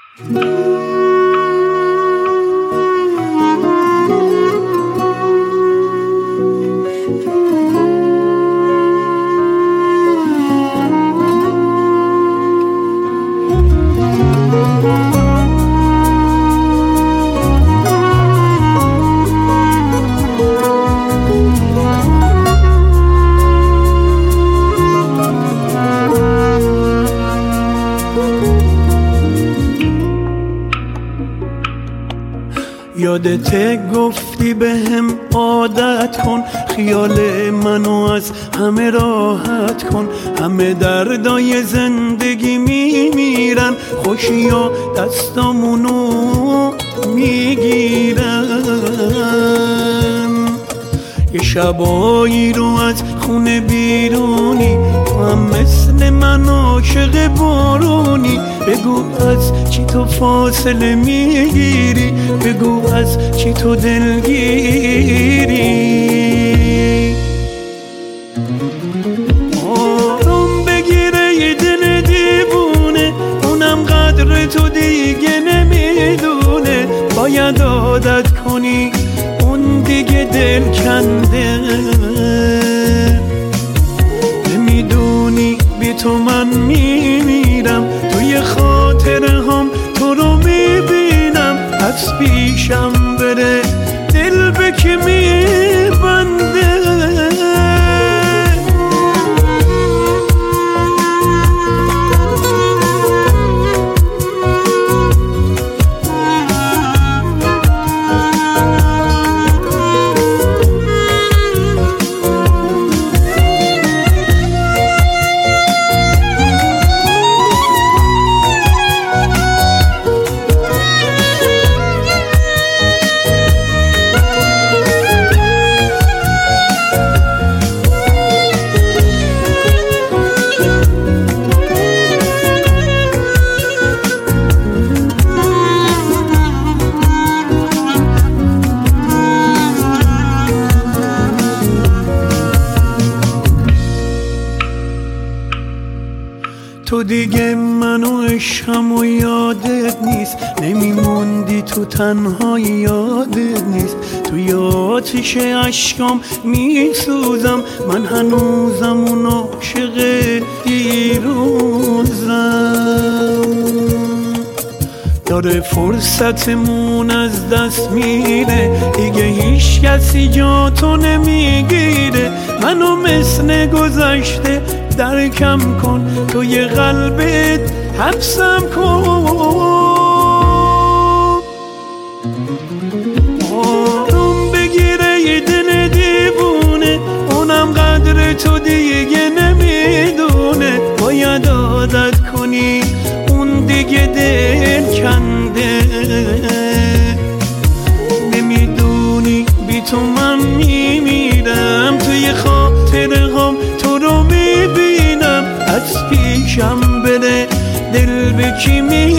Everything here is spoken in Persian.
یادت گفتی به هم عادت کن، خیال منو از همه راحت کن. همه دردای زندگی میمیرن، خوشیا دستامونو میگیرن. یه شبایی رو از خونه بیرونی، تو هم مثل من عاشق بارونی. بگو از چی تو فاصله میگیری، بگو از چی تو دلگیری. آروم بگیره یه دل دیوونه، اونم قدر تو دیگه نمیدونه. باید عادت کنی اون دیگه دل کنده. نمیدونی بی تو من میمیرم، توی خاطره هم تو رو میبینم. از پیشم بره دل به که میبنده. تو دیگه منو عشقم و یادت نیست، نمیموندی تو تنها یادت نیست. توی آتیش عشقام میسوزم، من هنوزم اون عاشق دیروزم. داره فرصتمون از دست میره، دیگه هیچ کسی جا تو نمیگیره. منو مثل گذشته درکم کن، توی قلبت حبسم کن. آروم بگیره یه دل دیوونه، اونم قدر تو دیگه نمیدونه. باید عادت کنی اون دیگه دل کنده. نمیدونی بی تو من میمیرم، توی خاطره هم تو رو میبینم. از پیشم بره دل به کی